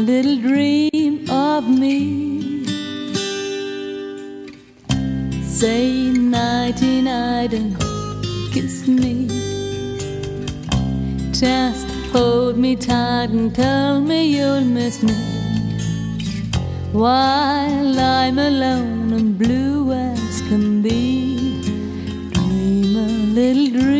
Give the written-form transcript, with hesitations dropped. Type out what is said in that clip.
little dream of me. Say nighty-night and kiss me. Just hold me tight and tell me you'll miss me while I'm alone and blue as can be. Dream a little dream